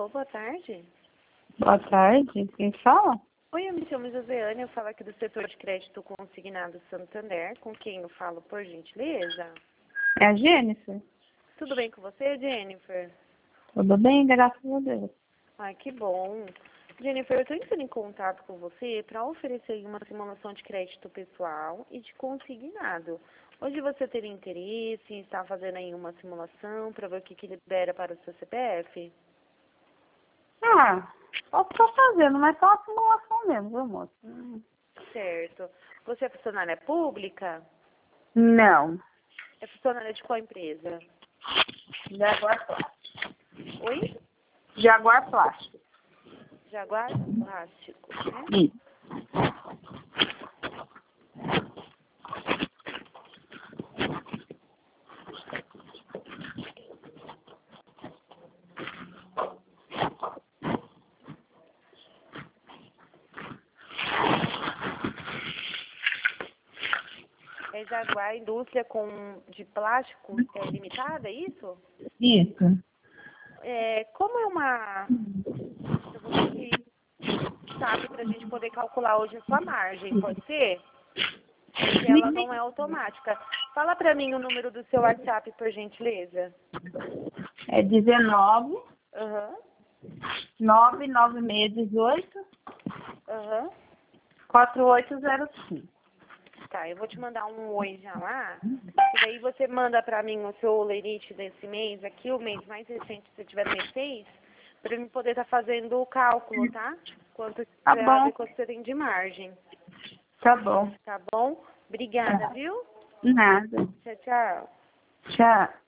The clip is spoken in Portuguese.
Alô, boa tarde. Boa tarde, quem fala? Oi, eu me chamo Josiane, eu falo aqui do setor de crédito consignado Santander. Com quem eu falo, por gentileza? É a Jennifer. Tudo bem com você, Jennifer? Tudo bem, graças a Deus. Ai, que bom. Jennifer, eu estou entrando em contato com você para oferecer uma simulação de crédito pessoal e de consignado. Hoje você teria interesse em estar fazendo aí uma simulação para ver o que libera para o seu CPF? Posso estar fazendo, mas só uma simulação mesmo, viu, moço? Certo. Você é funcionária pública? Não. É funcionária de qual empresa? Jaguar Plástico. Oi? Jaguar Plástico. Jaguar Plástico, né? Isso. É Jaguar Indústria de Plástico Limitada, é isso? Isso. Como é uma... Eu vou pedir, sabe, para a gente poder calcular hoje a sua margem, pode ser? Porque ela não é automática. Fala para mim o número do seu WhatsApp, por gentileza. É 19 Aham, 99618 aham. 4805. Tá, eu vou te mandar um oi já lá. E daí você manda pra mim o seu lerite desse mês aqui, o mês mais recente, se tiver no mês 6, pra eu poder estar fazendo o cálculo, tá? Quanto Tá pra bom, ver quanto você tem de margem. tá bom. Tá bom? Obrigada, viu? Nada. Tchau, tchau. Tchau.